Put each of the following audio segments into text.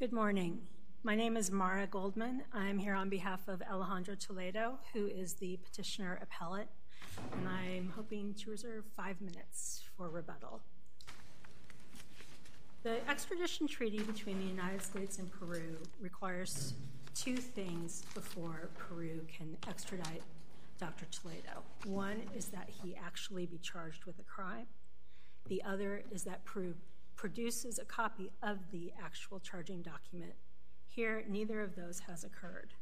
Good morning. My name is Mara Goldman. I'm here on behalf of Alejandro Toledo, who is the petitioner appellate, and I'm hoping to reserve 5 minutes for rebuttal. The extradition treaty between the United States and Peru requires two things before Peru can extradite Dr. Toledo. One is that he actually be charged with a crime. The other is that Peru produces a copy of the actual charging document. Here, neither of those has occurred.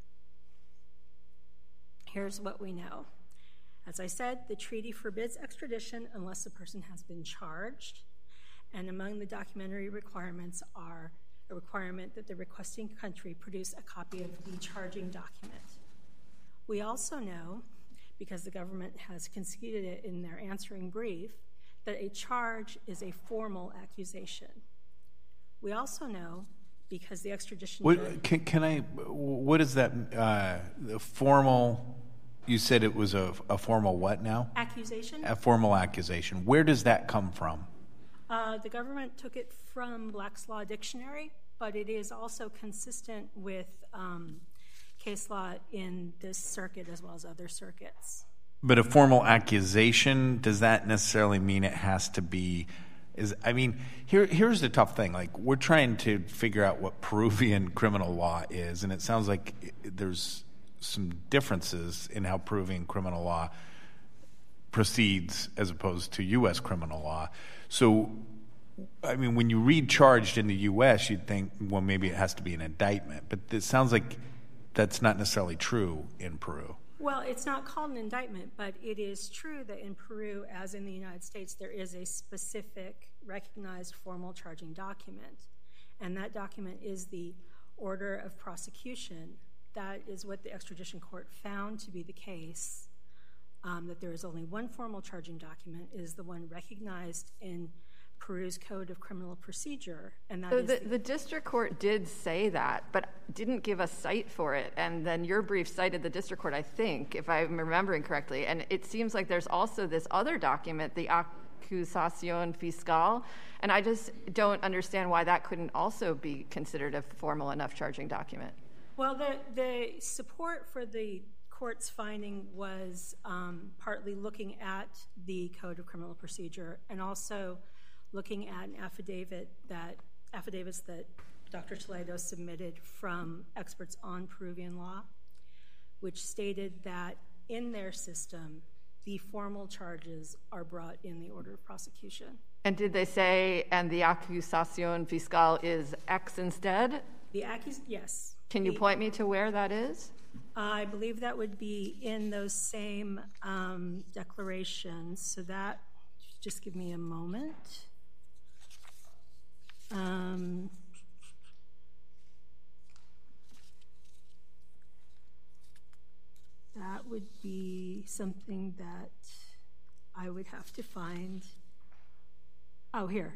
Here's what we know. As I said, the treaty forbids extradition unless the person has been charged, and among the documentary requirements are a requirement that the requesting country produce a copy of the charging document. We also know, because the government has conceded it in their answering brief, that a charge is a formal accusation. We also know, because the extradition... What is that formal... You said it was a formal what now? Accusation. A formal accusation. Where does that come from? The government took it from Black's Law Dictionary, but it is also consistent with case law in this circuit as well as other circuits. But a formal accusation, does that necessarily mean it has to be... Here's the tough thing. Like, we're trying to figure out what Peruvian criminal law is, and it sounds like there's some differences in how Peruvian criminal law proceeds as opposed to U.S. criminal law. So, when you read charged in the U.S., you'd think, well, maybe it has to be an indictment. But it sounds like that's not necessarily true in Peru. Well, it's not called an indictment, but it is true that in Peru, as in the United States, there is a specific recognized formal charging document. And that document is the order of prosecution. That is what the extradition court found to be the case, that there is only one formal charging document, is the one recognized in Peru's Code of Criminal Procedure. And that is the district court did say that, but didn't give a cite for it. And then your brief cited the district court, I think, if I'm remembering correctly. And it seems like there's also this other document, the Acusación Fiscal. And I just don't understand why that couldn't also be considered a formal enough charging document. Well, the support for the court's finding was partly looking at the Code of Criminal Procedure and also looking at affidavits that Dr. Toledo submitted from experts on Peruvian law, which stated that in their system, the formal charges are brought in the order of prosecution. And did they say, and the Acusación Fiscal is X instead? Yes. Can you point me to where that is? I believe that would be in those same declarations. So that, just give me a moment. That would be something that I would have to find. Oh, here.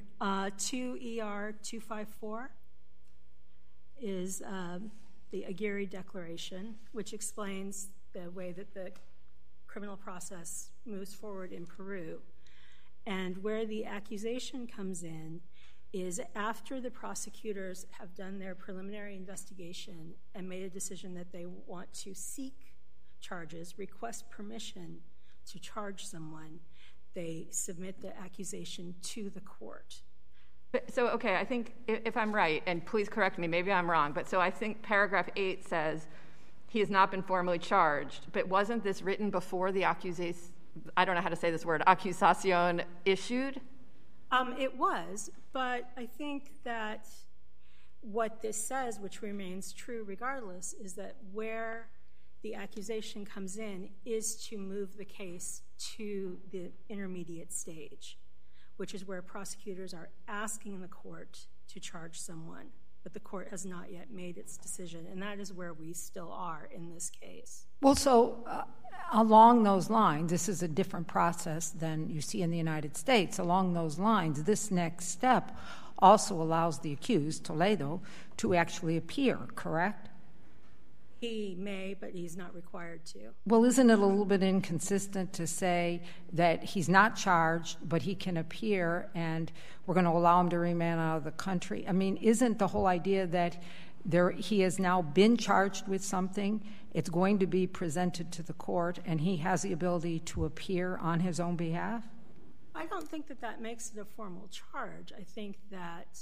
2ER254 is the Aguirre Declaration, which explains the way that the criminal process moves forward in Peru. And where the accusation comes in is after the prosecutors have done their preliminary investigation and made a decision that they want to seek charges, request permission to charge someone, they submit the accusation to the court. So, okay, I think if I'm right, and please correct me, maybe I'm wrong, but so I think paragraph 8 says he has not been formally charged, but wasn't this written before the accusation, I don't know how to say this word, Acusación issued? It was, but I think that what this says, which remains true regardless, is that where the accusation comes in is to move the case to the intermediate stage, which is where prosecutors are asking the court to charge someone, but the court has not yet made its decision, and that is where we still are in this case. Well, so along those lines, this is a different process than you see in the United States. Along those lines, this next step also allows the accused, Toledo, to actually appear, correct? He may, but he's not required to. Well, isn't it a little bit inconsistent to say that he's not charged, but he can appear, and we're going to allow him to remain out of the country? I mean, isn't the whole idea that he has now been charged with something, it's going to be presented to the court, and he has the ability to appear on his own behalf? I don't think that makes it a formal charge. I think that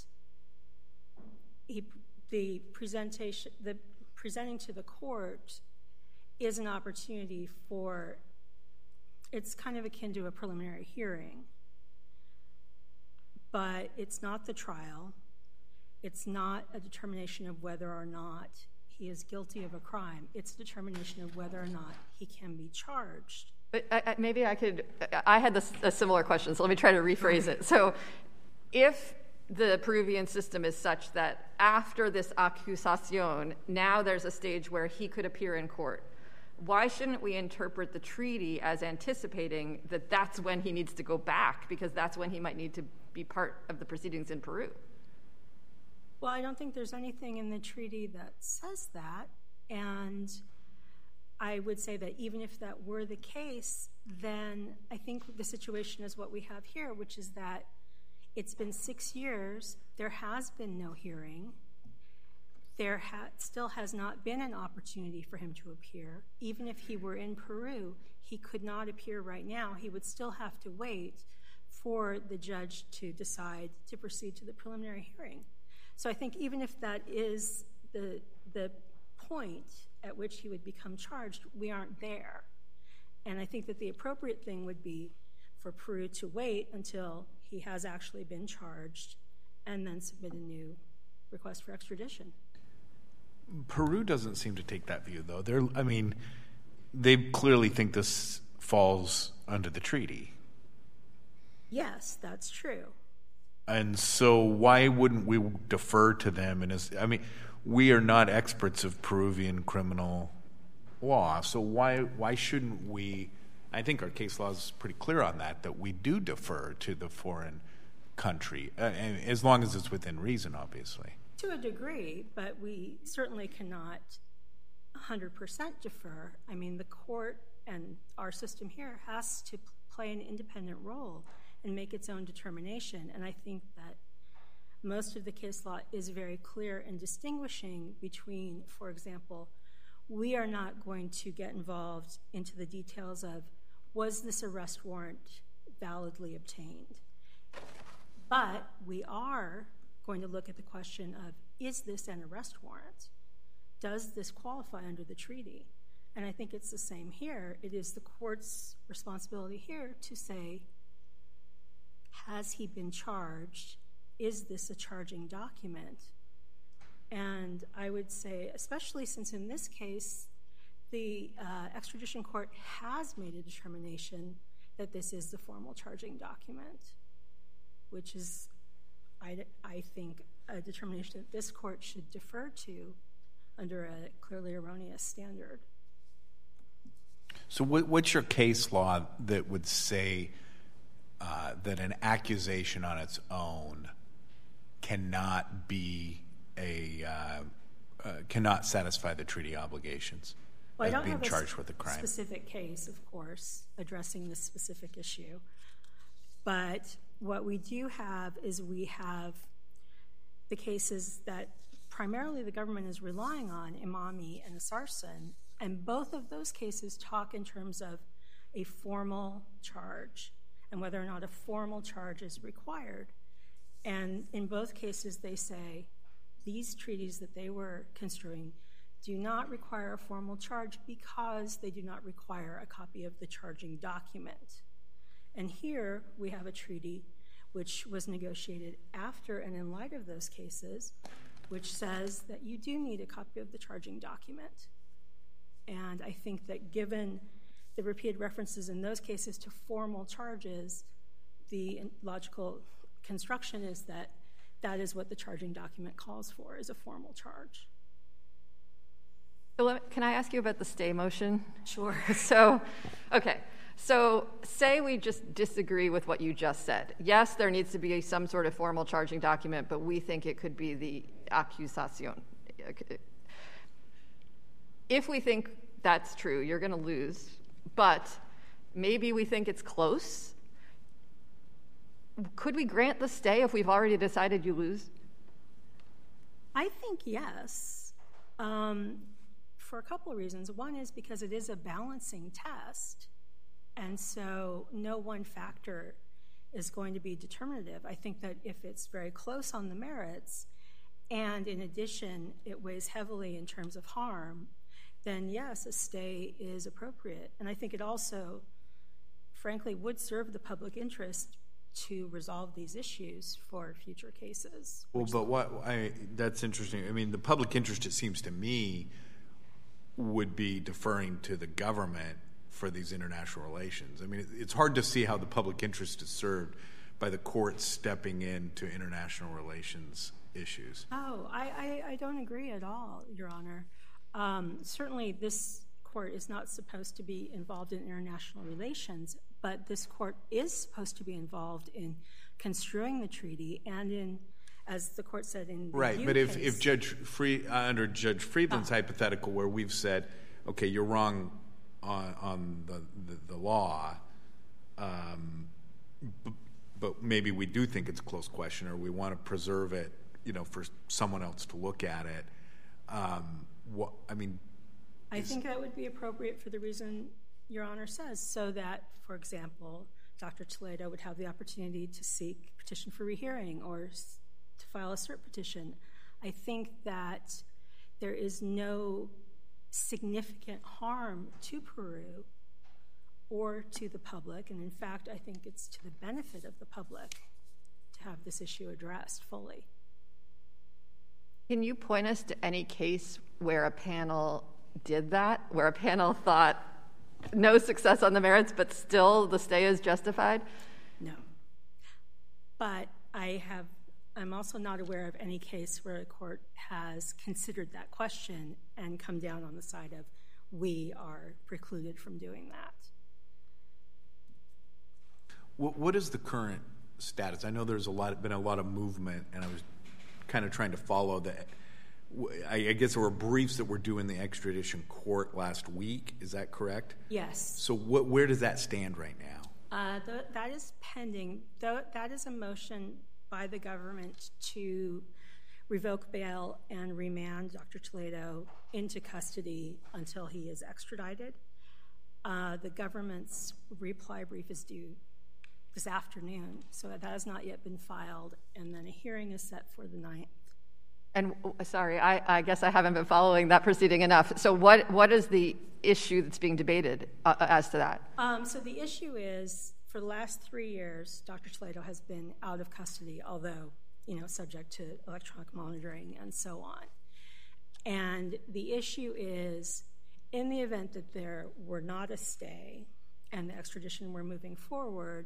the presenting to the court is an opportunity for, it's kind of akin to a preliminary hearing, but it's not the trial. It's not a determination of whether or not he is guilty of a crime. It's a determination of whether or not he can be charged. But maybe I had a similar question, so let me try to rephrase it. So if the Peruvian system is such that after this accusación, now there's a stage where he could appear in court, why shouldn't we interpret the treaty as anticipating that that's when he needs to go back, because that's when he might need to be part of the proceedings in Peru? Well, I don't think there's anything in the treaty that says that, and I would say that even if that were the case, then I think the situation is what we have here, which is that it's been 6 years, there has been no hearing, there still has not been an opportunity for him to appear. Even if he were in Peru, he could not appear right now. He would still have to wait for the judge to decide to proceed to the preliminary hearing. So I think even if that is the point at which he would become charged, we aren't there. And I think that the appropriate thing would be for Peru to wait until he has actually been charged and then submit a new request for extradition. Peru doesn't seem to take that view, though. They clearly think this falls under the treaty. Yes, that's true. And so why wouldn't we defer to them? We are not experts of Peruvian criminal law, so why shouldn't we? I think our case law is pretty clear on that we do defer to the foreign country, as long as it's within reason, obviously. To a degree, but we certainly cannot 100% defer. I mean, the court and our system here has to play an independent role and make its own determination. And I think that most of the case law is very clear in distinguishing between, for example, we are not going to get involved into the details of, was this arrest warrant validly obtained? But we are going to look at the question of, is this an arrest warrant? Does this qualify under the treaty? And I think it's the same here. It is the court's responsibility here to say, has he been charged? Is this a charging document? And I would say, especially since in this case, the extradition court has made a determination that this is the formal charging document, which is, I think, a determination that this court should defer to under a clearly erroneous standard. So what's your case law that would say that an accusation on its own cannot be cannot satisfy the treaty obligations of being charged with a crime? I don't have a specific case, of course, addressing this specific issue. But what we do have is we have the cases that primarily the government is relying on, Imami and Asarson, and both of those cases talk in terms of a formal charge and whether or not a formal charge is required. And in both cases, they say these treaties that they were construing do not require a formal charge because they do not require a copy of the charging document. And here we have a treaty which was negotiated after and in light of those cases, which says that you do need a copy of the charging document. And I think that given the repeated references in those cases to formal charges, the logical construction is that that is what the charging document calls for, is a formal charge. Can I ask you about the stay motion? Sure. So say we just disagree with what you just said. Yes, there needs to be some sort of formal charging document, but we think it could be the accusación. if we think that's true, you're going to lose, but maybe we think it's close. Could we grant the stay if we've already decided you lose? I think yes, for a couple of reasons. One is because it is a balancing test, and so no one factor is going to be determinative. I think that if it's very close on the merits, and in addition it weighs heavily in terms of harm, then yes, a stay is appropriate. And I think it also, frankly, would serve the public interest to resolve these issues for future cases. Well, but that's interesting. I mean, the public interest, it seems to me, would be deferring to the government for these international relations. I mean, it's hard to see how the public interest is served by the courts stepping into international relations issues. Oh, I don't agree at all, Your Honor. Certainly this court is not supposed to be involved in international relations, but this court is supposed to be involved in construing the treaty and in, as the court said in the right, but case. if under Judge Friedland's hypothetical, where we've said, okay, you're wrong on the law, but maybe we do think it's a close question, or we want to preserve it, for someone else to look at it. I think that would be appropriate for the reason Your Honor says, so that, for example, Dr. Toledo would have the opportunity to seek petition for rehearing or to file a cert petition. I think that there is no significant harm to Peru or to the public, and in fact, I think it's to the benefit of the public to have this issue addressed fully. Can you point us to any case where a panel did that, where a panel thought no success on the merits, but still the stay is justified? No. But I'm also not aware of any case where a court has considered that question and come down on the side of we are precluded from doing that. What is the current status? I know there's been a lot of movement, and I was kind of trying to follow that. I guess there were briefs that were due in the extradition court last week. Is that correct? Yes. So where does that stand right now? That is pending. That is a motion by the government to revoke bail and remand Dr. Toledo into custody until he is extradited. The government's reply brief is due this afternoon, so that has not yet been filed, and then a hearing is set for the 9th. And sorry, I guess I haven't been following that proceeding enough. So what is the issue that's being debated as to that? So the issue is, for the last 3 years, Dr. Toledo has been out of custody, although, subject to electronic monitoring and so on. And the issue is, in the event that there were not a stay and the extradition were moving forward,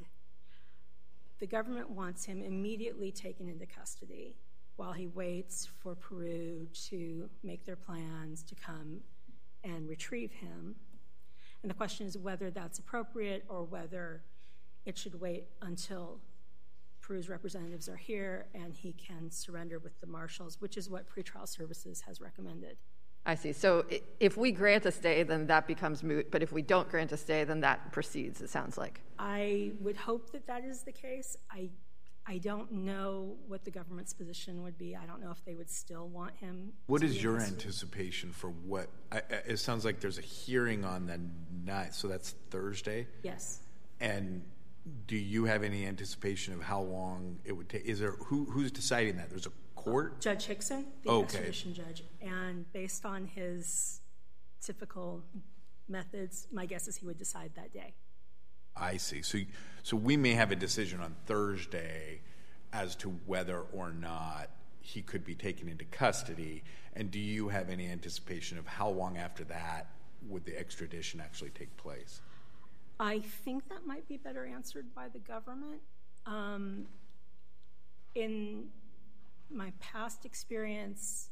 the government wants him immediately taken into custody while he waits for Peru to make their plans to come and retrieve him. And the question is whether that's appropriate or whether it should wait until Peru's representatives are here and he can surrender with the marshals, which is what pretrial services has recommended. I see. So if we grant a stay, then that becomes moot. But if we don't grant a stay, then that proceeds, it sounds like. I would hope that that is the case. I don't know what the government's position would be. I don't know if they would still want him. What is your anticipation for what? It sounds like there's a hearing on the 9th, so that's Thursday? Yes. And do you have any anticipation of how long it would take? Is there who's deciding that? There's a court? Judge Hickson, the extradition judge. And based on his typical methods, my guess is he would decide that day. I see. So we may have a decision on Thursday as to whether or not he could be taken into custody. And do you have any anticipation of how long after that would the extradition actually take place? I think that might be better answered by the government. In my past experience,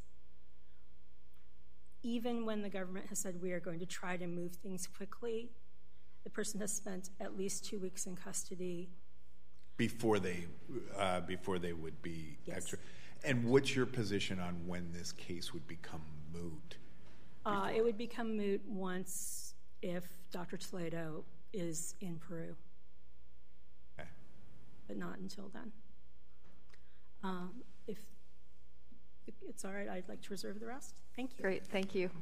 even when the government has said we are going to try to move things quickly, the person has spent at least 2 weeks in custody before they would be yes. And what's your position on when this case would become moot? It would become moot once if Dr. Toledo is in Peru. Okay. But not until then. If it's all right, I'd like to reserve the rest. Thank you. Great, thank you.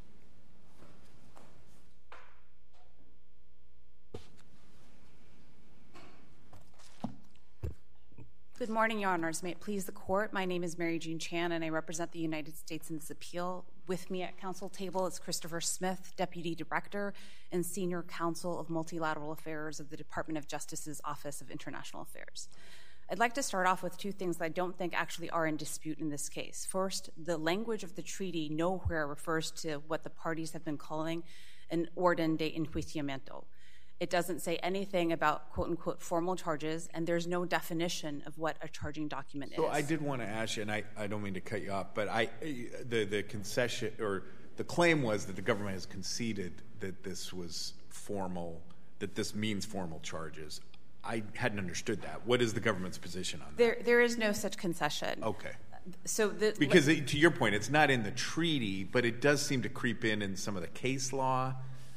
Good morning, Your Honors. May it please the Court. My name is Mary Jean Chan, and I represent the United States in this appeal. With me at counsel table is Christopher Smith, Deputy Director and Senior Counsel of Multilateral Affairs of the Department of Justice's Office of International Affairs. I'd like to start off with two things that I don't think actually are in dispute in this case. First, the language of the treaty nowhere refers to what the parties have been calling an orden de enjuiciamiento. It doesn't say anything about quote-unquote formal charges, and there's no definition of what a charging document is. So I did want to ask you, and I don't mean to cut you off, but the concession or the claim was that the government has conceded that this was formal, that this means formal charges. I hadn't understood that. What is the government's position on that? There is no such concession. Okay. So because to your point, it's not in the treaty, but it does seem to creep in some of the case law.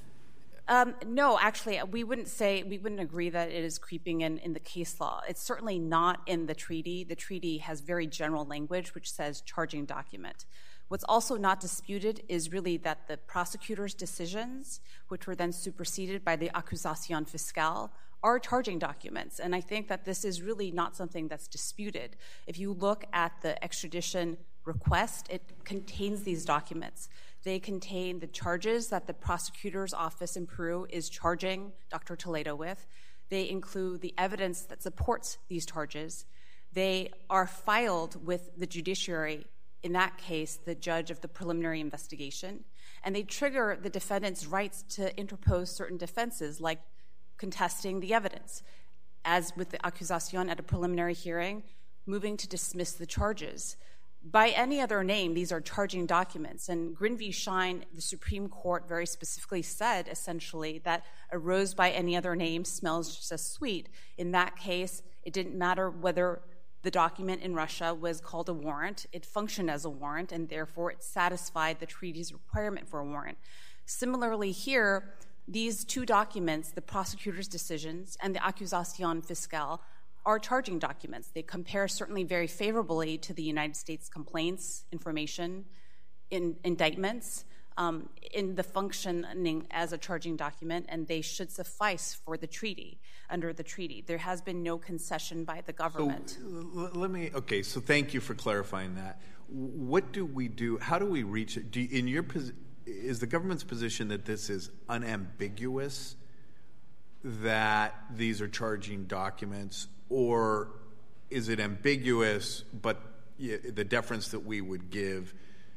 No, actually, we wouldn't agree that it is creeping in the case law. It's certainly not in the treaty. The treaty has very general language, which says charging document. What's also not disputed is really that the prosecutor's decisions, which were then superseded by the accusation fiscale, are charging documents. And I think that this is really not something that's disputed. If you look at the extradition request, it contains these documents. They contain the charges that the prosecutor's office in Peru is charging Dr. Toledo with. They include the evidence that supports these charges. They are filed with the judiciary, in that case, the judge of the preliminary investigation, and they trigger the defendant's rights to interpose certain defenses, like contesting the evidence, as with the accusation at a preliminary hearing, moving to dismiss the charges. By any other name, these are charging documents. And Grin v. Schein, the Supreme Court very specifically said, essentially, that a rose by any other name smells just as sweet. In that case, it didn't matter whether the document in Russia was called a warrant. It functioned as a warrant, and therefore it satisfied the treaty's requirement for a warrant. Similarly here, these two documents, the prosecutor's decisions and the accusation fiscale, are charging documents. They compare certainly very favorably to the United States complaints, information, indictments, in the functioning as a charging document, and they should suffice for the treaty, under the treaty. There has been no concession by the government. So so thank you for clarifying that. What do we do? How do we reach it? Is the government's position that this is unambiguous, that these are charging documents, or is it ambiguous, but the deference that we would give,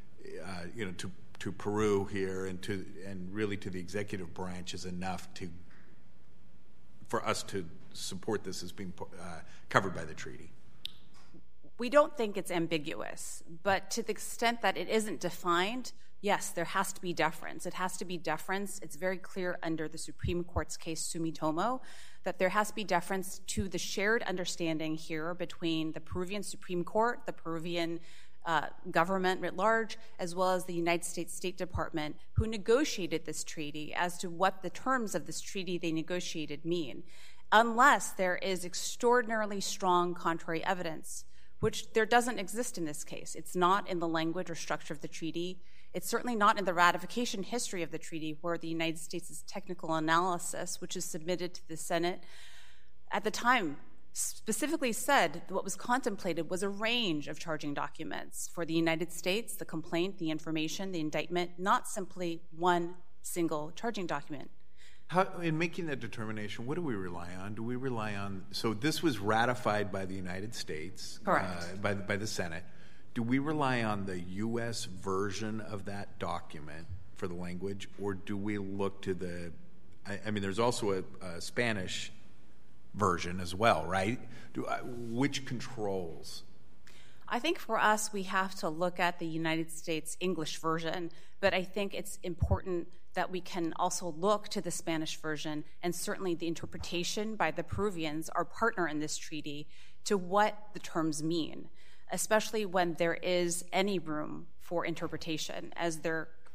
to Peru here and really to the executive branch is enough for us to support this as being covered by the treaty? We don't think it's ambiguous, but to the extent that it isn't defined, yes, there has to be deference. It has to be deference. It's very clear under the Supreme Court's case, Sumitomo, that there has to be deference to the shared understanding here between the Peruvian Supreme Court, the Peruvian government writ large, as well as the United States State Department, who negotiated this treaty, as to what the terms of this treaty they negotiated mean, unless there is extraordinarily strong contrary evidence, which there doesn't exist in this case. It's not in the language or structure of the treaty. It's certainly not in the ratification history of the treaty, where the United States' technical analysis, which is submitted to the Senate, at the time specifically said what was contemplated was a range of charging documents for the United States, the complaint, the information, the indictment, not simply one single charging document. In making that determination, what do we rely on? Do we rely on, so this was ratified by the United States, correct, by the Senate. Do we rely on the U.S. version of that document for the language, or do we look to there's also a Spanish version as well, right? Which controls? I think for us, we have to look at the United States English version, but I think it's important that we can also look to the Spanish version, and certainly the interpretation by the Peruvians, our partner in this treaty, to what the terms mean, especially when there is any room for interpretation, as there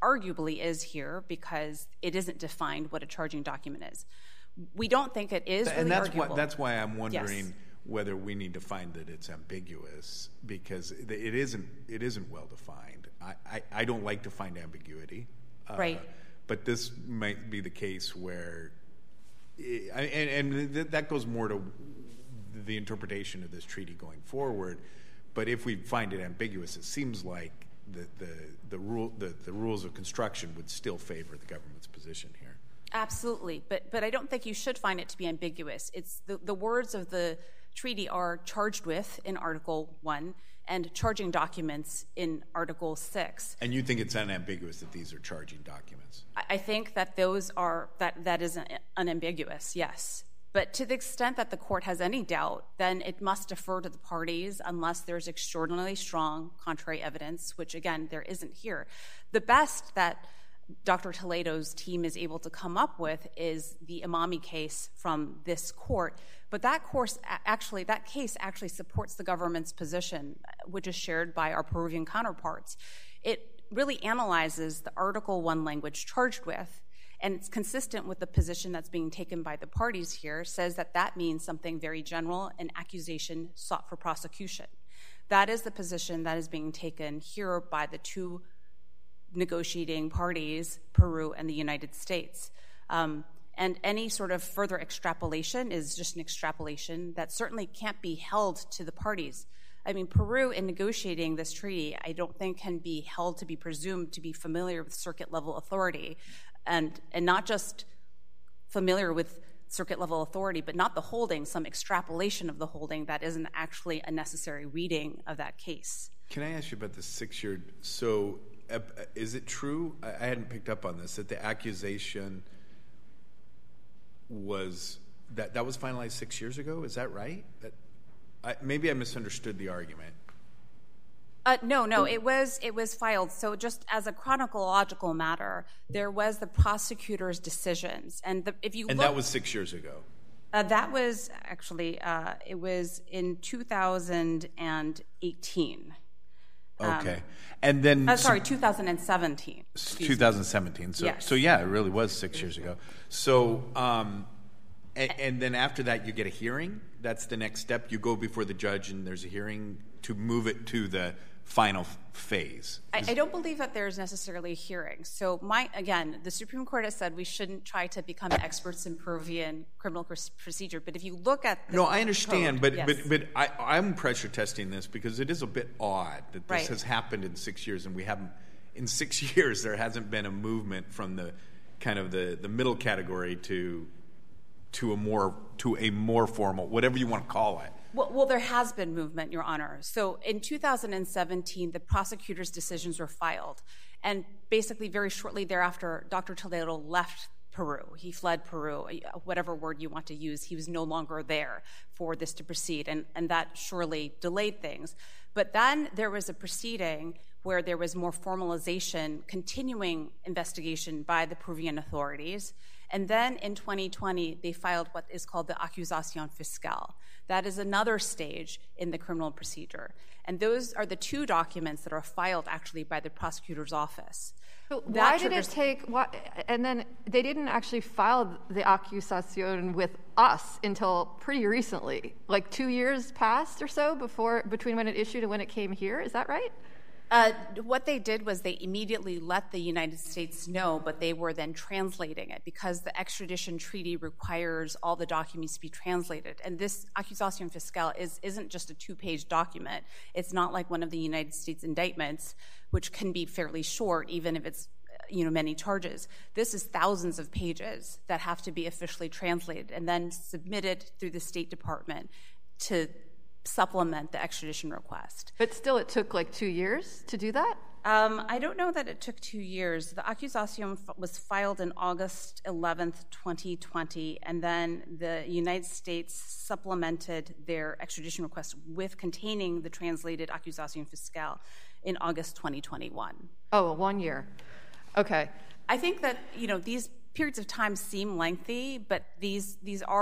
arguably is here because it isn't defined what a charging document is. We don't think it is really arguable. That's why I'm wondering whether we need to find that it's ambiguous, because it isn't well defined. I don't like to find ambiguity. Right. But this might be the case where, and that goes more to the interpretation of this treaty going forward. But if we find it ambiguous, it seems like the rules of construction would still favor the government's position here. Absolutely, but I don't think you should find it to be ambiguous. It's the words of the treaty are charged with in Article 1 and charging documents in Article 6. And you think it's unambiguous that these are charging documents? I think that those are that is unambiguous, yes. But to the extent that the court has any doubt, then it must defer to the parties unless there's extraordinarily strong contrary evidence, which, again, there isn't here. The best that Dr. Toledo's team is able to come up with is the Imami case from this court. But that case actually supports the government's position, which is shared by our Peruvian counterparts. It really analyzes the Article 1 language charged with, and it's consistent with the position that's being taken by the parties here, says that means something very general, an accusation sought for prosecution. That is the position that is being taken here by the two negotiating parties, Peru and the United States. And any sort of further extrapolation is just an extrapolation that certainly can't be held to the parties. I mean, Peru, in negotiating this treaty, I don't think can be held to be presumed to be familiar with circuit-level authority, and not just familiar with circuit-level authority, but not the holding, some extrapolation of the holding that isn't actually a necessary reading of that case. Can I ask you about the 6-year? So is it true, I hadn't picked up on this, that the accusation was, that was finalized 6 years ago? Is that right? Maybe I misunderstood the argument. No, it was filed. So just as a chronological matter, there was the prosecutor's decisions, and that was 6 years ago. That was actually it was in 2018. Okay, and then 2017. 2017. So yes. So yeah, it really was 6 years ago. So and then after that, you get a hearing. That's the next step. You go before the judge, and there's a hearing to move it to the final phase. I don't believe that there's necessarily a hearing. So again, the Supreme Court has said we shouldn't try to become experts in Peruvian criminal procedure. But if you look at the I understand, code, but I'm pressure testing this because it is a bit odd that this right. has happened in 6 years, and we haven't. In 6 years, there hasn't been a movement from the kind of the middle category to a more formal, whatever you want to call it. Well, there has been movement, Your Honor. So in 2017, the prosecutor's decisions were filed. And basically very shortly thereafter, Dr. Toledo left Peru. He fled Peru, whatever word you want to use. He was no longer there for this to proceed, and that surely delayed things. But then there was a proceeding where there was more formalization, continuing investigation by the Peruvian authorities. And then in 2020, they filed what is called the Acusación Fiscal. That is another stage in the criminal procedure. And those are the two documents that are filed actually by the prosecutor's office. So why did it take, and then they didn't actually file the Acusación with us until pretty recently, like 2 years passed or so between when it issued and when it came here, is that right? What they did was they immediately let the United States know, but they were then translating it because the extradition treaty requires all the documents to be translated. And this Acusación Fiscal isn't just a 2-page document. It's not like one of the United States indictments, which can be fairly short, even if it's many charges. This is thousands of pages that have to be officially translated and then submitted through the State Department to supplement the extradition request. But still, it took like 2 years to do that? I don't know that it took 2 years. The Acusación was filed on August 11th, 2020, and then the United States supplemented their extradition request with containing the translated Acusación Fiscal in August 2021. Oh, 1 year. Okay. I think that, these periods of time seem lengthy, but there's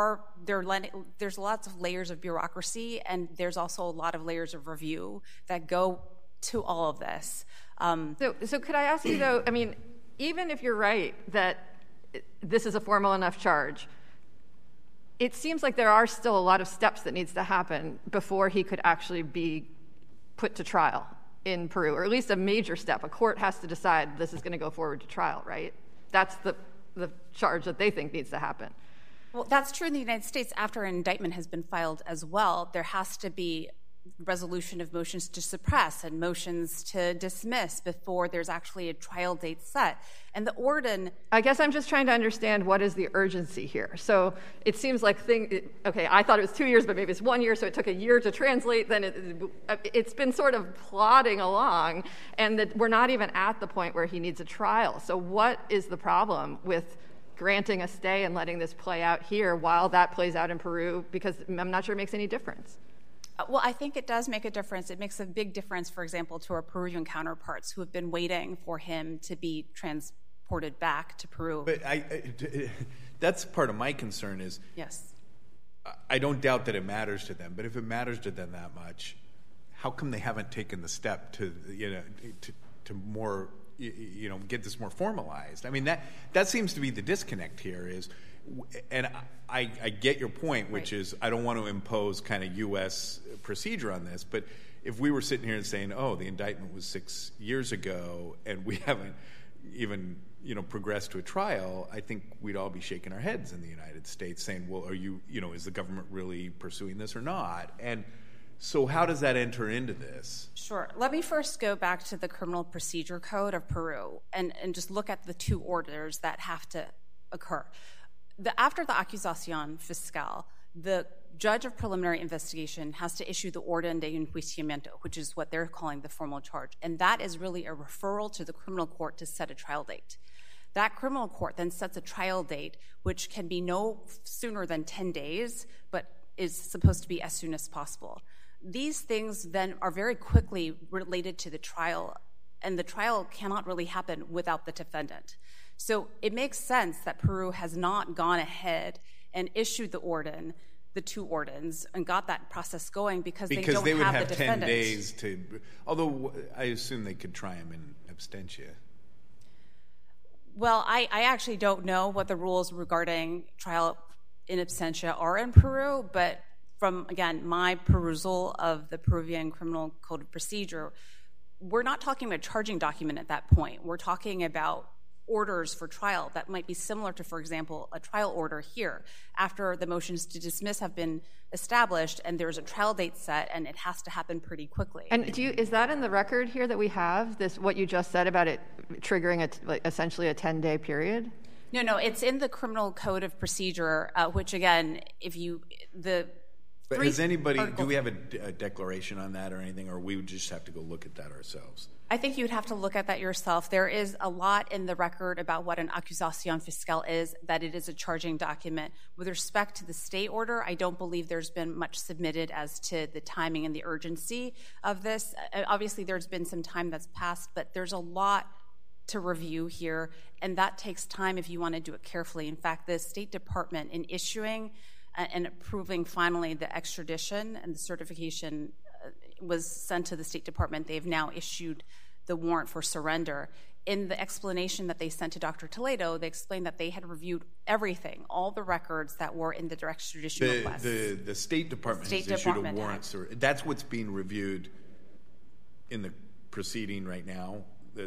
lots of layers of bureaucracy, and there's also a lot of layers of review that go to all of this. So could I ask you, though, I mean, even if you're right that this is a formal enough charge, it seems like there are still a lot of steps that needs to happen before he could actually be put to trial in Peru, or at least a major step. A court has to decide this is going to go forward to trial, right? That's the charge that they think needs to happen. Well, that's true in the United States. After an indictment has been filed as well, there has to be resolution of motions to suppress and motions to dismiss before there's actually a trial date set. And the Orden... I guess I'm just trying to understand what is the urgency here. So it seems like okay, I thought it was 2 years, but maybe it's 1 year, so it took a year to translate. Then it's been sort of plodding along, and that we're not even at the point where he needs a trial. So what is the problem with granting a stay and letting this play out here while that plays out in Peru? Because I'm not sure it makes any difference. Well, I think it does make a difference. It makes a big difference, for example, to our Peruvian counterparts who have been waiting for him to be transported back to Peru. But that's part of my concern is, yes, I don't doubt that it matters to them, but if it matters to them that much, how come they haven't taken the step to more, get this more formalized? I mean, that seems to be the disconnect here is, and I get your point, which is I don't want to impose kind of U.S. procedure on this, but if we were sitting here and saying, oh, the indictment was 6 years ago and we haven't even progressed to a trial, I think we'd all be shaking our heads in the United States saying, well, are you, is the government really pursuing this or not? And so how does that enter into this? Sure. Let me first go back to the Criminal Procedure Code of Peru and just look at the two orders that have to occur. After the accusación fiscal, the judge of preliminary investigation has to issue the orden de enjuiciamiento, which is what they're calling the formal charge. And that is really a referral to the criminal court to set a trial date. That criminal court then sets a trial date, which can be no sooner than 10 days, but is supposed to be as soon as possible. These things then are very quickly related to the trial, and the trial cannot really happen without the defendant. So it makes sense that Peru has not gone ahead and issued the two ordens, and got that process going because they don't they would have have the 10 defendant. days to, although I assume they could try him in absentia. Well, I actually don't know what the rules regarding trial in absentia are in Peru, but from, again, my perusal of the Peruvian Criminal Code of Procedure, we're not talking about a charging document at that point. We're talking about orders for trial that might be similar to, for example, a trial order here. After the motions to dismiss have been established and there's a trial date set and it has to happen pretty quickly. And is that in the record here that we have, this what you just said about it triggering essentially a 10-day period? No, it's in the Criminal Code of Procedure, which again, But has anybody, do we have a declaration on that or anything, or we would just have to go look at that ourselves? I think you'd have to look at that yourself. There is a lot in the record about what an accusación fiscal is, that it is a charging document. With respect to the state order, I don't believe there's been much submitted as to the timing and the urgency of this. Obviously, there's been some time that's passed, but there's a lot to review here, and that takes time if you want to do it carefully. In fact, the State Department, in issuing and approving finally the extradition and the certification was sent to the State Department. They've now issued the warrant for surrender. In the explanation that they sent to Dr. Toledo, they explained that they had reviewed everything, all the records that were in the direct extradition request. The State Department has issued a warrant. That's what's being reviewed in the proceeding right now?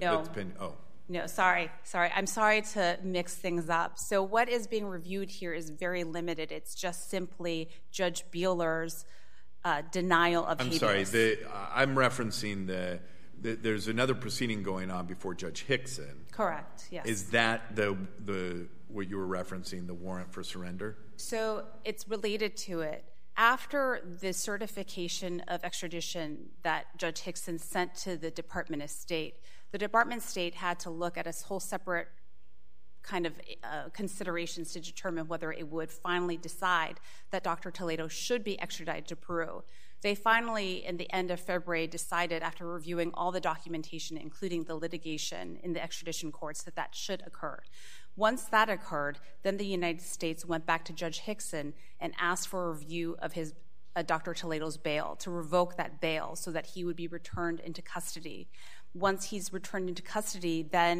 No, sorry. I'm sorry to mix things up. So what is being reviewed here is very limited. It's just simply Judge Beeler's denial of habeas. I'm sorry. I'm referencing there's another proceeding going on before Judge Hickson. Correct, yes. Is that the what you were referencing, the warrant for surrender? So it's related to it. After the certification of extradition that Judge Hickson sent to the Department of State, the Department of State had to look at a whole separate kind of considerations to determine whether it would finally decide that Dr. Toledo should be extradited to Peru. They finally, in the end of February, decided after reviewing all the documentation, including the litigation in the extradition courts, that should occur. Once that occurred, then the United States went back to Judge Hickson and asked for a review of his Dr. Toledo's bail, to revoke that bail so that he would be returned into custody. Once he's returned into custody, then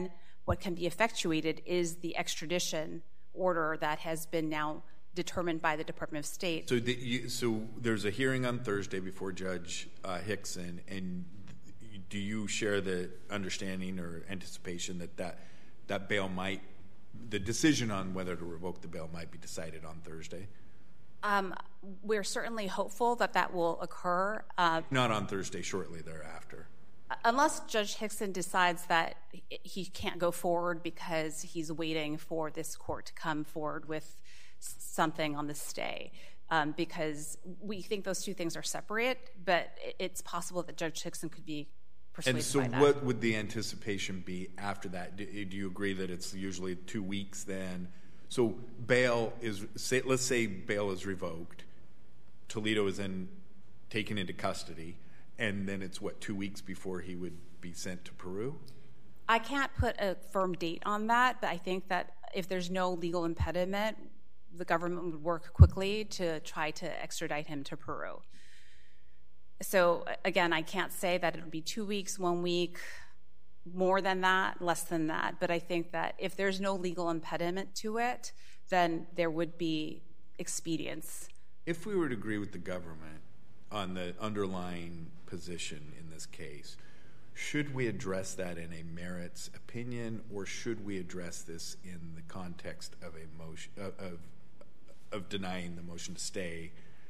what can be effectuated is the extradition order that has been now determined by the Department of State. So there's a hearing on Thursday before Judge Hickson, and do you share the understanding or anticipation that bail might, the decision on whether to revoke the bail might be decided on Thursday? We're certainly hopeful that will occur. Not on Thursday, shortly thereafter. Unless Judge Hickson decides that he can't go forward because he's waiting for this court to come forward with something on the stay. Because we think those two things are separate, but it's possible that Judge Hickson could be persuaded by that. And so what would the anticipation be after that? Do you agree that it's usually 2 weeks then? So bail is, let's say bail is revoked, Toledo is then taken into custody, and then it's, 2 weeks before he would be sent to Peru? I can't put a firm date on that, but I think that if there's no legal impediment, the government would work quickly to try to extradite him to Peru. So again, I can't say that it would be 2 weeks, 1 week, more than that, less than that, but I think that if there's no legal impediment to it, then there would be expedience. If we were to agree with the government on the underlying position in this case, should we address that in a merits opinion, or should we address this in the context of a motion of denying the motion to stay?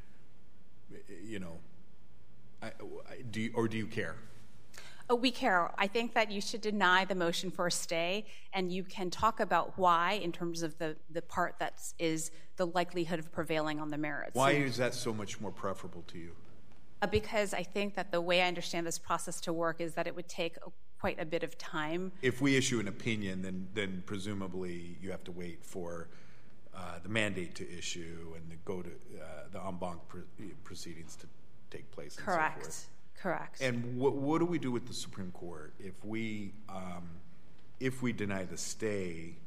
Do you care? We care. I think that you should deny the motion for a stay, and you can talk about why in terms of the part that is the likelihood of prevailing on the merits. Why is that so much more preferable to you? Because I think that the way I understand this process to work is that it would take quite a bit of time. If we issue an opinion, then presumably you have to wait for the mandate to issue and go to the en banc proceedings to take place. Correct. And so forth. Correct. And what do we do with the Supreme Court if we deny the stay?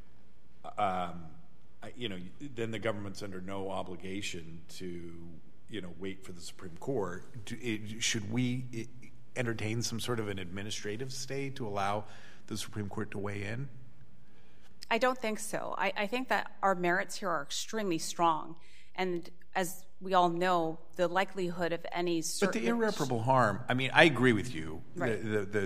Then the government's under no obligation to wait for the Supreme Court. Should we entertain some sort of an administrative stay to allow the Supreme Court to weigh in? I don't think so. I think that our merits here are extremely strong, and as we all know, the likelihood of any certain... But the irreparable harm, I mean, I agree with you. Right.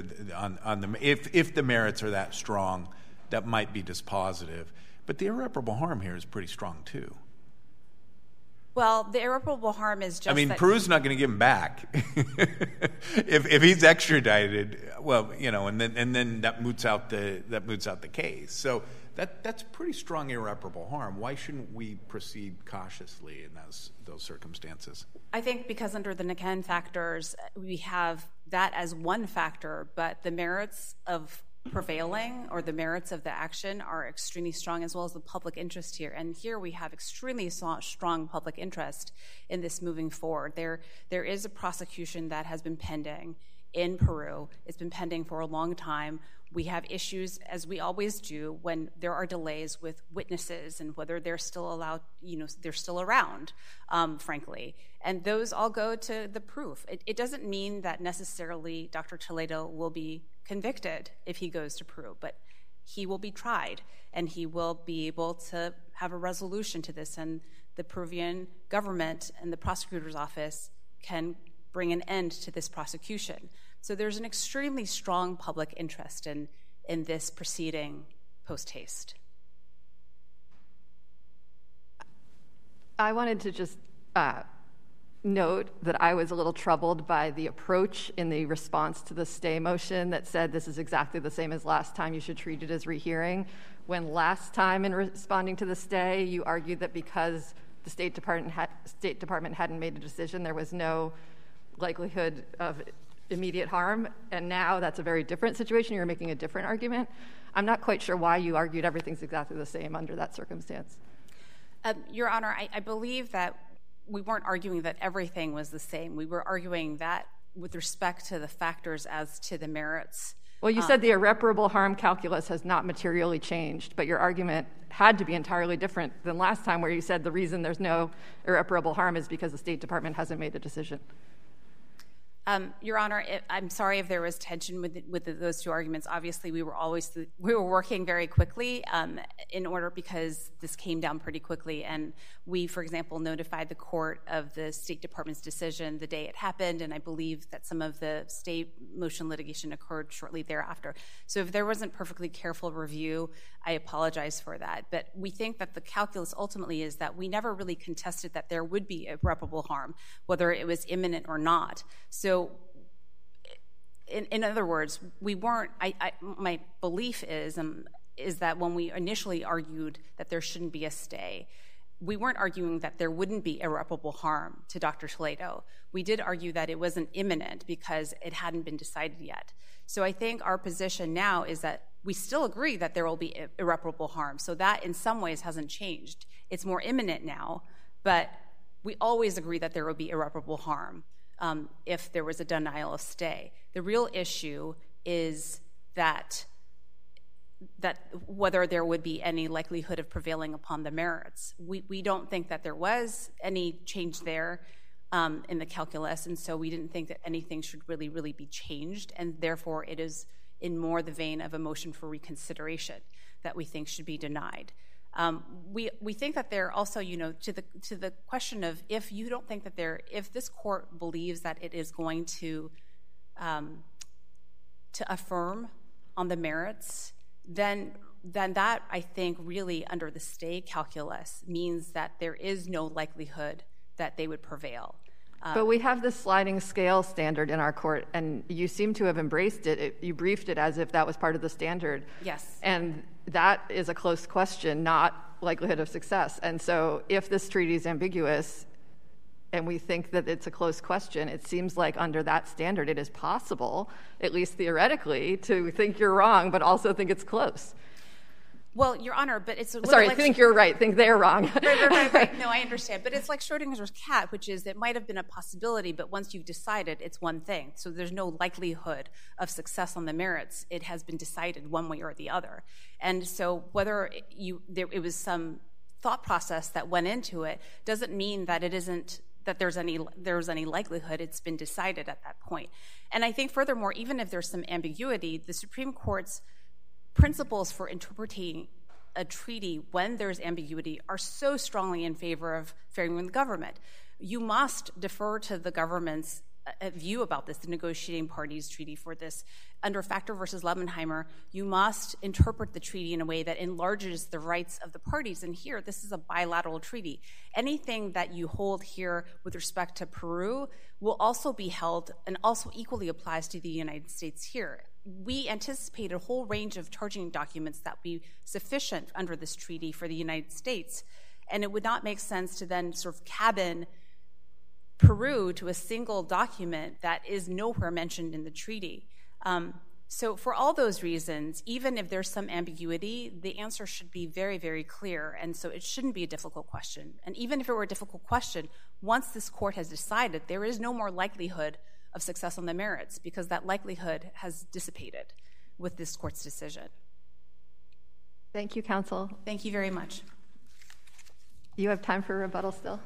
If the merits are that strong, that might be dispositive. But the irreparable harm here is pretty strong, too. Well, the irreparable harm is just Peru's not going to give him back. if he's extradited, and then that moots out the case. So that's pretty strong irreparable harm. Why shouldn't we proceed cautiously in those circumstances? I think because under the Niken factors, we have that as one factor, but the merits of prevailing or the merits of the action are extremely strong, as well as the public interest here. And here we have extremely strong public interest in this moving forward. There is a prosecution that has been pending in Peru. It's been pending for a long time. We have issues, as we always do, when there are delays with witnesses and whether they're still allowed, they're still around, frankly. And those all go to the proof. It doesn't mean that necessarily Dr. Toledo will be convicted if he goes to Peru, but he will be tried, and he will be able to have a resolution to this, and the Peruvian government and the prosecutor's office can bring an end to this prosecution. So there's an extremely strong public interest in this proceeding post haste. I wanted to just note that I was a little troubled by the approach in the response to the stay motion that said this is exactly the same as last time, you should treat it as rehearing. When last time in responding to the stay, you argued that because the State Department hadn't made a decision, there was no likelihood of immediate harm, and now that's a very different situation. You're making a different argument. I'm not quite sure why you argued everything's exactly the same under that circumstance. Your Honor, I believe that we weren't arguing that everything was the same. We were arguing that with respect to the factors as to the merits. Well, you said the irreparable harm calculus has not materially changed, but your argument had to be entirely different than last time, where you said the reason there's no irreparable harm is because the State Department hasn't made a decision. Your Honor, I'm sorry if there was tension with those two arguments. Obviously, we were working very quickly in order, because this came down pretty quickly, and we, for example, notified the court of the State Department's decision the day it happened, and I believe that some of the state motion litigation occurred shortly thereafter. So if there wasn't perfectly careful review, I apologize for that. But we think that the calculus ultimately is that we never really contested that there would be irreparable harm, whether it was imminent or not. So in other words, we weren't, my belief is that when we initially argued that there shouldn't be a stay, we weren't arguing that there wouldn't be irreparable harm to Dr. Toledo. We did argue that it wasn't imminent because it hadn't been decided yet. So I think our position now is that we still agree that there will be irreparable harm. So that in some ways hasn't changed. It's more imminent now, but we always agree that there will be irreparable harm if there was a denial of stay. The real issue is that whether there would be any likelihood of prevailing upon the merits. We don't think that there was any change there in the calculus, and so we didn't think that anything should really be changed, and therefore it is in more the vein of a motion for reconsideration that we think should be denied. We think that there also, to the question of if you don't think that if this court believes that it is going to affirm on the merits, then that, I think, really under the stay calculus means that there is no likelihood that they would prevail. But we have this sliding scale standard in our court, and you seem to have embraced it. You briefed it as if that was part of the standard. Yes. And that is a close question, not likelihood of success. And so if this treaty is ambiguous and we think that it's a close question, it seems like under that standard it is possible, at least theoretically, to think you're wrong but also think it's close. Well, Your Honor, but it's a little Sorry, like think you're right, think they're wrong. Right. No, I understand. But it's like Schrodinger's cat, which is it might have been a possibility, but once you've decided, it's one thing. So there's no likelihood of success on the merits. It has been decided one way or the other. And so whether it was some thought process that went into it doesn't mean that it isn't that there's any likelihood. It's been decided at that point. And I think furthermore, even if there's some ambiguity, the Supreme Court's principles for interpreting a treaty when there's ambiguity are so strongly in favor of favoring the government. You must defer to the government's view about this, the negotiating parties treaty for this. Under Factor versus Lebenheimer, you must interpret the treaty in a way that enlarges the rights of the parties. And here, this is a bilateral treaty. Anything that you hold here with respect to Peru will also be held and also equally applies to the United States here. We anticipate a whole range of charging documents that would be sufficient under this treaty for the United States, and it would not make sense to then sort of cabin Peru to a single document that is nowhere mentioned in the treaty. So for all those reasons, even if there's some ambiguity, the answer should be very, very clear, and so it shouldn't be a difficult question. And even if it were a difficult question, once this court has decided, there is no more likelihood of success on the merits because that likelihood has dissipated with this court's decision. Thank you, counsel. Thank you very much. You have time for rebuttal still?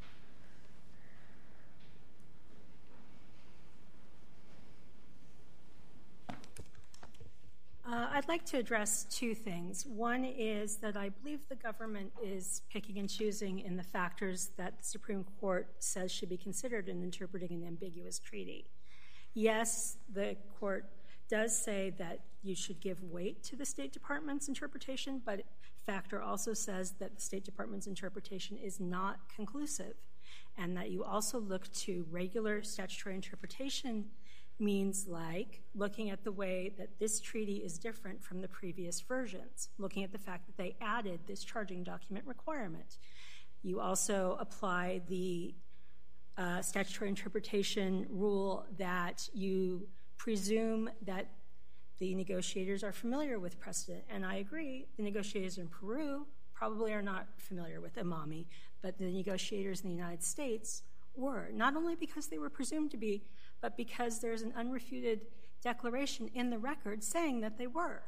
I'd like to address two things. One is that I believe the government is picking and choosing in the factors that the Supreme Court says should be considered in interpreting an ambiguous treaty. Yes, the court does say that you should give weight to the State Department's interpretation, but Factor also says that the State Department's interpretation is not conclusive, and that you also look to regular statutory interpretation means like looking at the way that this treaty is different from the previous versions, looking at the fact that they added this charging document requirement. You also apply the statutory interpretation rule that you presume that the negotiators are familiar with precedent, and I agree, the negotiators in Peru probably are not familiar with Imami, but the negotiators in the United States were, not only because they were presumed to be, but because there's an unrefuted declaration in the record saying that they were.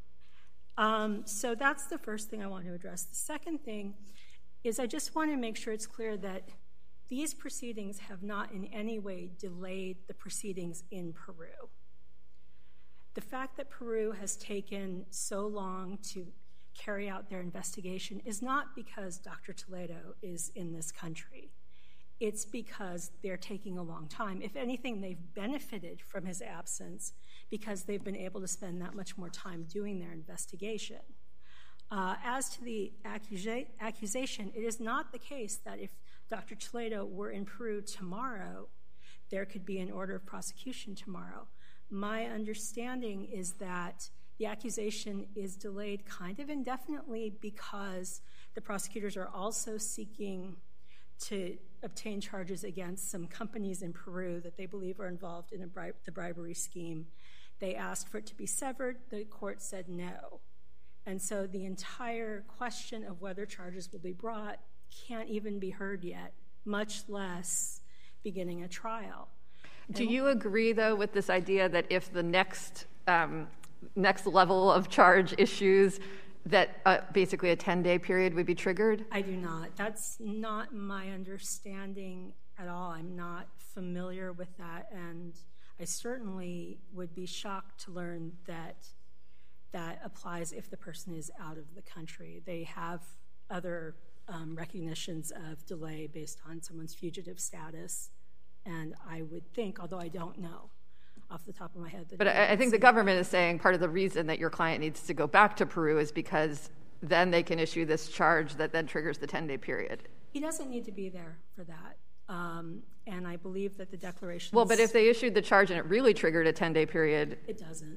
So that's the first thing I want to address. The second thing is I just want to make sure it's clear that these proceedings have not in any way delayed the proceedings in Peru. The fact that Peru has taken so long to carry out their investigation is not because Dr. Toledo is in this country. It's because they're taking a long time. If anything, they've benefited from his absence because they've been able to spend that much more time doing their investigation. As to the accusation, it is not the case that if Dr. Toledo were in Peru tomorrow, there could be an order of prosecution tomorrow. My understanding is that the accusation is delayed kind of indefinitely because the prosecutors are also seeking to obtain charges against some companies in Peru that they believe are involved in the bribery scheme. They asked for it to be severed. The court said no. And so the entire question of whether charges will be brought can't even be heard yet, much less beginning a trial. Do you agree, though, with this idea that if the next level of charge issues, that basically a 10-day period would be triggered? I do not. That's not my understanding at all. I'm not familiar with that, and I certainly would be shocked to learn that that applies if the person is out of the country. They have other recognitions of delay based on someone's fugitive status, and I would think, although I don't know off the top of my head. But I think the government is saying part of the reason that your client needs to go back to Peru is because then they can issue this charge that then triggers the 10-day period. He doesn't need to be there for that. And I believe that the declaration... Well, but if they issued the charge and it really triggered a 10-day period... It doesn't.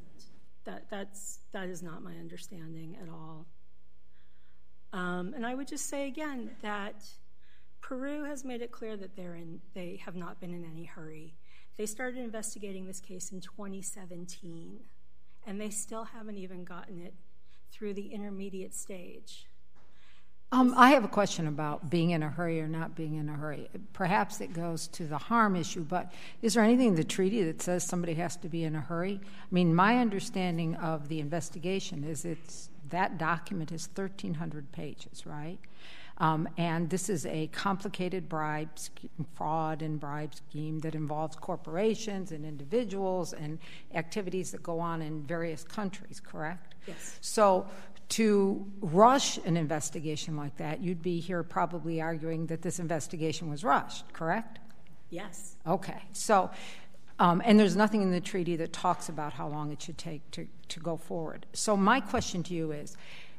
That is not my understanding at all. And I would just say again that Peru has made it clear that they have not been in any hurry. They started investigating this case in 2017, and they still haven't even gotten it through the intermediate stage. I have a question about being in a hurry or not being in a hurry. Perhaps it goes to the harm issue, but is there anything in the treaty that says somebody has to be in a hurry? I mean, my understanding of the investigation is that document is 1,300 pages, right? And this is a complicated fraud and bribe scheme that involves corporations and individuals and activities that go on in various countries, correct? Yes. So to rush an investigation like that, you'd be here probably arguing that this investigation was rushed, correct? Yes. Okay. So, and there's nothing in the treaty that talks about how long it should take to go forward. So my question to you is,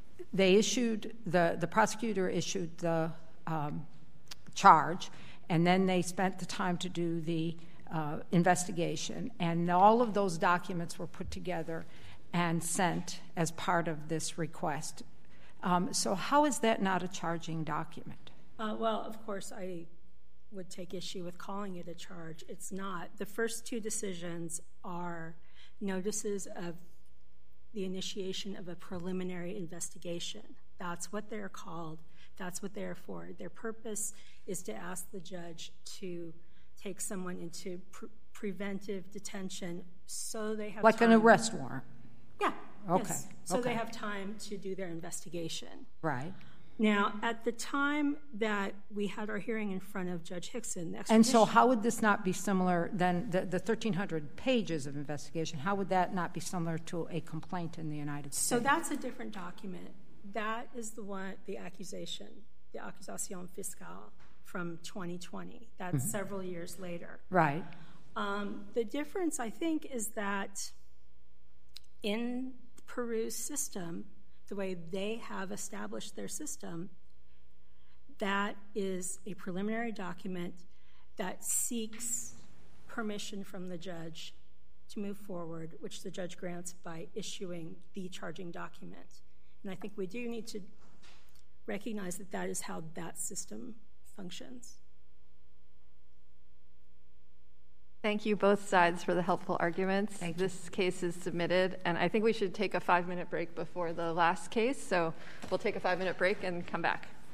the prosecutor issued the charge, and then they spent the time to do the investigation, and all of those documents were put together and sent as part of this request. So how is that not a charging document? Well, of course, I would take issue with calling it a charge. It's not. The first two decisions are notices of the initiation of a preliminary investigation. That's what they're called. That's what they're for. Their purpose is to ask the judge to take someone into preventive detention so they have like time. An arrest warrant? Yeah. Okay. Yes. So okay. they have time to do their investigation. Right. Now, at the time that we had our hearing in front of Judge Hickson, the and so how would this not be similar than the 1,300 pages of investigation? How would that not be similar to a complaint in the United States? So that's a different document. That is the one, the accusation, the Accusation Fiscale from 2020. That's several years later. Right. The difference, I think, is that in Peru's system, the way they have established their system, that is a preliminary document that seeks permission from the judge to move forward, which the judge grants by issuing the charging document. And I think we do need to recognize that that is how that system functions. Thank you, both sides, for the helpful arguments. Thank you. This case is submitted, and I think we should take a 5-minute break before the last case, so we'll take a 5-minute break and come back.